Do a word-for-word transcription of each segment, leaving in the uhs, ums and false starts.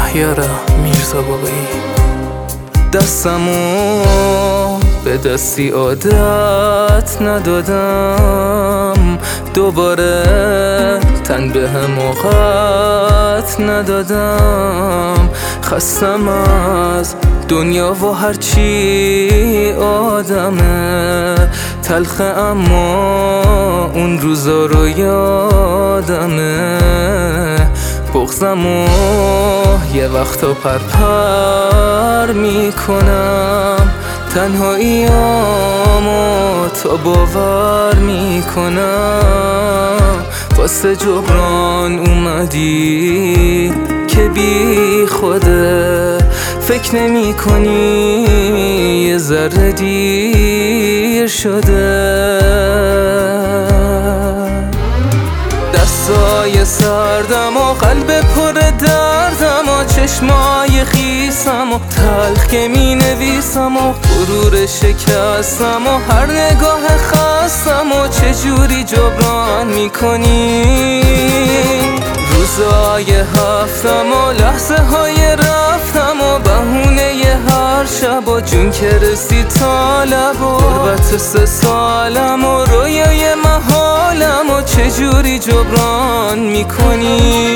شهیار میرزا بابایی. دستمو به دستی عادت ندادم، دوباره تن به هم وقت ندادم. خستم از دنیا و هرچی آدمه تلخه، اما اون روزا رو یادمه. بغضمو یه وقتا پرپر میکنم، تنهاییامو تا باور میکنم. واسه جبران اومدی که بی خوده، فکر نمی کنی یه ذره دیر شده. دستای سردم و قلب پر دردم و چشمای خیسم و تلخ که می نویسم و غرور شکستم و هر نگاه خستم و چجوری جبران می کنی. روزای هفتم و لحظه های رفتم و بهونه ی هر شب و جون که رسی تا لب و غربت سه سالم و رویای محالم و چجوری جبران میکنی.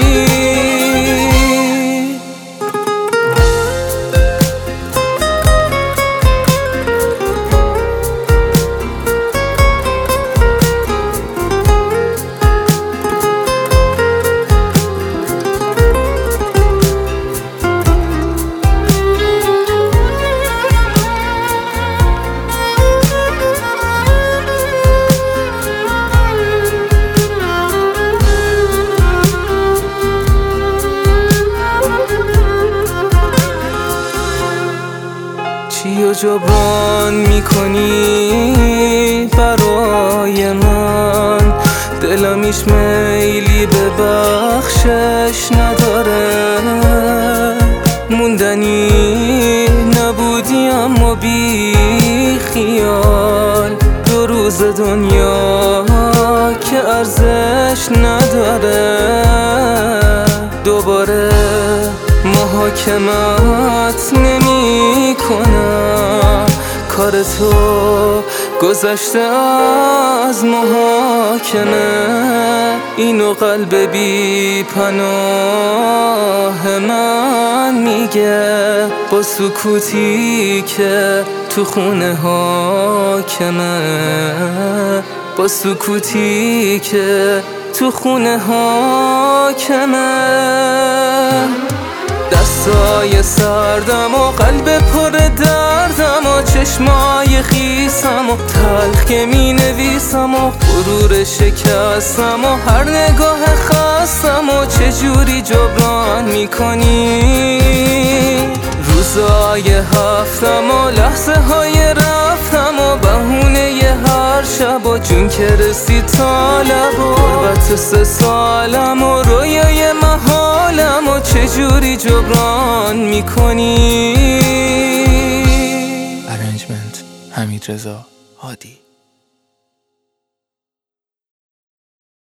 چی و جبران میکنی برای من؟ دلم هیچ میلی به بخشش نداره. موندنی نبودی اما بی خیال، دو روز دنیا که ارزش نداره. دوباره محاکمت نمی کنم، کار تو گذشته از محاکمه. اینو قلب بی پناه من میگه با سکوتی که تو خونه حاکمه. با سکوتی که تو خونه حاکمه. دستای سردم و قلب پر دردم و چشمای خیسم و تلخ که می نویسم و غرور شکستم و هر نگاه خستم و چجوری جبران میکنی. روزای هفتم و لحظه های رفتم و بهونه ی هر شب و جون که رسی تا لب و غربت سه سالم و رویای محالم و چجوری جبران میکنی. ارنجمنت حمیدرضا هادی.